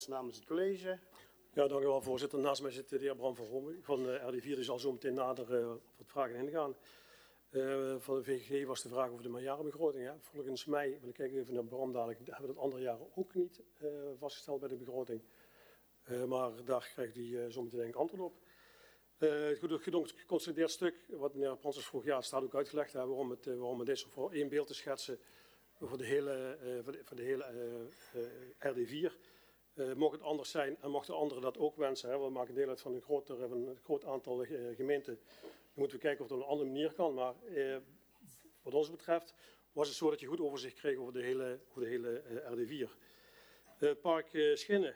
Namens het college. Ja, dank u wel, voorzitter. Naast mij zit de heer Bram van Rommel van RD4. Die zal zo meteen nader op wat vragen ingaan. Van de VGG was de vraag over de meerjarenbegroting. Ja. Volgens mij, wil ik kijken even naar Bram dadelijk, hebben we dat andere jaren ook niet vastgesteld bij de begroting. Maar daar krijgt hij zo meteen denk ik antwoord op. Het geconsolideerd stuk, wat meneer Pranses vroeg, ja, staat ook uitgelegd waarom het is. Voor één beeld te schetsen voor de hele RD4. Mocht het anders zijn en mochten anderen dat ook wensen, hè, we maken deel uit van een groot aantal gemeenten, dan moeten we kijken of het op een andere manier kan. Maar wat ons betreft was het zo dat je goed overzicht kreeg over de hele RD4. Park Schinnen,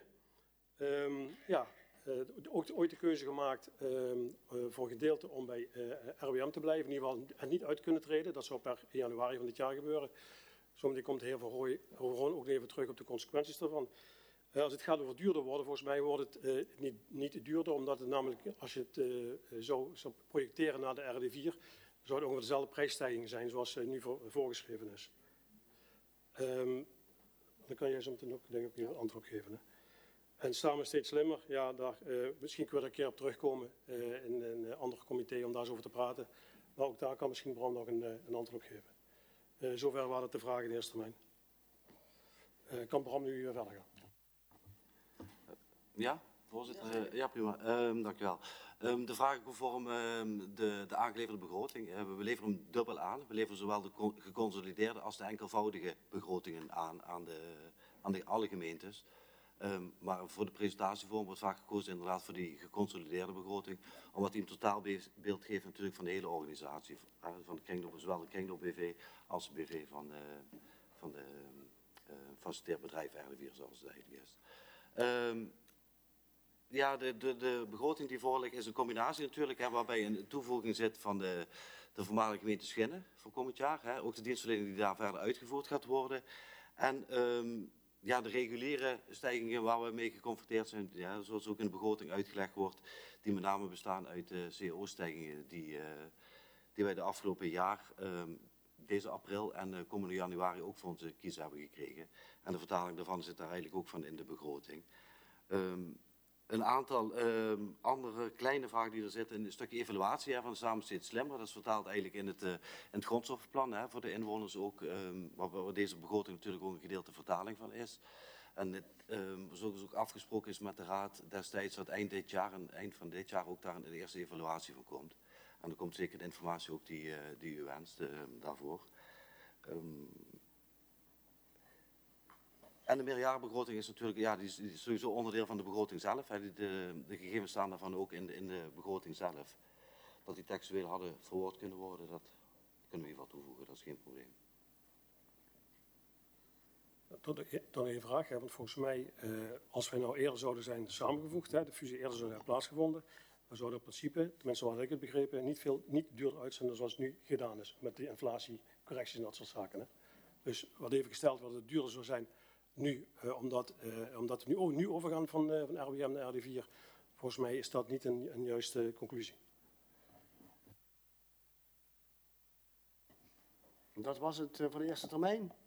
ook ooit de keuze gemaakt voor een gedeelte om bij RWM te blijven, in ieder geval en niet uit kunnen treden. Dat zou per 1 januari van dit jaar gebeuren. Zometeen komt de heer Van Rooij ook even terug op de consequenties daarvan. Als het gaat over duurder worden, volgens mij wordt het niet duurder, omdat het namelijk, als je het zo zou projecteren naar de RD4, zou het ongeveer dezelfde prijsstijging zijn zoals nu voorgeschreven is. Dan kan jij zo meteen ook, denk ik, een antwoord geven. Hè? En samen steeds slimmer, ja, daar, misschien kunnen we er een keer op terugkomen in een ander comité om daar eens over te praten. Maar ook daar kan misschien Bram nog een antwoord op geven. Zover waren het de vragen in eerste termijn. Kan Bram nu verder gaan? Ja, voorzitter. Ja, prima. Dank u wel. De vraag conform de aangeleverde begroting. We leveren hem dubbel aan. We leveren zowel de geconsolideerde als de enkelvoudige begrotingen aan alle gemeentes. Maar voor de presentatievorm wordt vaak gekozen inderdaad voor die geconsolideerde begroting. Omdat die een totaalbeeld geeft natuurlijk van de hele organisatie. Van de kringloop, zowel de kringloop BV als de BV van de faciliteerd bedrijf RD4 zoals het eigenlijk is. Ja, de begroting die voor ligt is een combinatie natuurlijk, hè, waarbij een toevoeging zit van de voormalige gemeente Schinnen voor komend jaar. Hè, ook de dienstverlening die daar verder uitgevoerd gaat worden. En ja, de reguliere stijgingen waar we mee geconfronteerd zijn, ja, zoals ook in de begroting uitgelegd wordt, die met name bestaan uit de CO-stijgingen die wij de afgelopen jaar, deze april en komende januari ook voor onze kiezer hebben gekregen. En de vertaling daarvan zit daar eigenlijk ook van in de begroting. Een aantal andere kleine vragen die er zitten, een stukje evaluatie van de Samen Steeds Slimmer. Dat is vertaald eigenlijk in het grondstoffenplan voor de inwoners ook, waar deze begroting natuurlijk ook een gedeelte vertaling van is. En zoals ook afgesproken is met de Raad destijds dat eind van dit jaar ook daar een eerste evaluatie van komt. En er komt zeker de informatie ook die u wenst daarvoor. En de meerjarenbegroting is natuurlijk, ja, die is sowieso onderdeel van de begroting zelf. Hè. De gegevens staan daarvan ook in de begroting zelf. Dat die textueel hadden verwoord kunnen worden, dat kunnen we in ieder geval toevoegen, dat is geen probleem. Dan een vraag, hè, want volgens mij, als wij nou eerder zouden zijn samengevoegd, hè, de fusie eerder zou hebben plaatsgevonden, dan zou dat in principe, tenminste wat ik het begrepen, niet duurder uitzien dan zoals nu gedaan is, met de inflatiecorrecties en dat soort zaken. Hè. Dus wat even gesteld wordt, dat het duurder zou zijn nu, omdat we nu overgaan van RWM naar RD4, volgens mij is dat niet een juiste conclusie. Dat was het voor de eerste termijn.